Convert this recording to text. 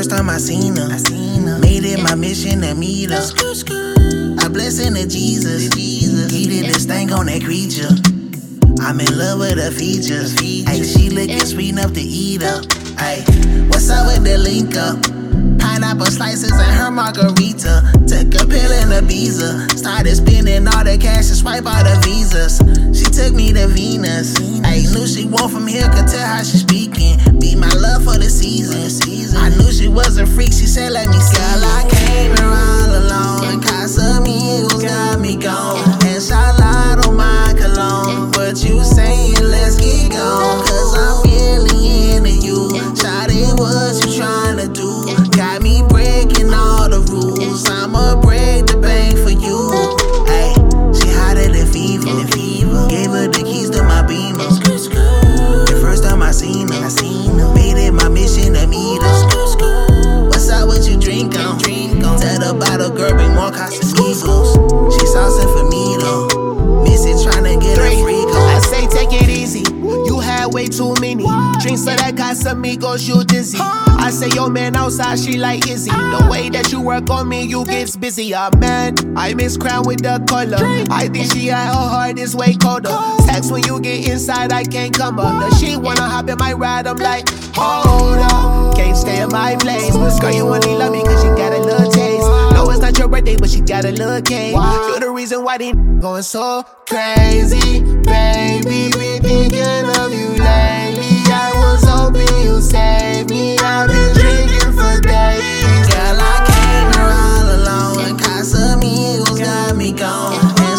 first time I seen her, made it my mission to meet her. A blessing to Jesus, he did this thing on that creature. I'm in love with her features. Ay, she looking sweet enough to eat her. Ay, what's up with the link up? Pineapple slices and her margarita. Took a pill and a visa. Started spending all the cash to swipe all the visas. She took me to Venus. I knew she want from here, could tell how she speaking. Be my love for the season. I knew she was a freak, she said let me see. Girl, I came here all alone. Casamigos got me gone. And Charlotte on my cologne. But you saying let's get gone. Cause I'm really into you. Shawty, what you trying to do? Got me breaking all the rules. I'ma break the bank for you. Ay, she hotter than fever. Gave her the keys to my Beamer. The first time I seen her, made it my mission to meet her. What's up, what you drink on? Tell the bottle girl, bring more Casamigos. She saucing for me though. Miss it tryna get a free go. I say take it easy. You had way too many drinks of that Casamigos, you dizzy. I say yo man outside, she like Izzy. The way that you work on me, you gets busy. Man, I miss Crown with the color. I think she had her heart is way colder. Text when you get inside, I can't come up. She wanna hop in my ride, I'm like, hold up. Can't stay in my place. Girl, you only love me cause you got a little taste. No, it's not your birthday, but she got a little cake. You're the reason why they going so crazy. Baby, been thinking of you lately. I was hoping you saved me. I've been drinking for days. Girl, I came here all alone. Casamigos got me gone.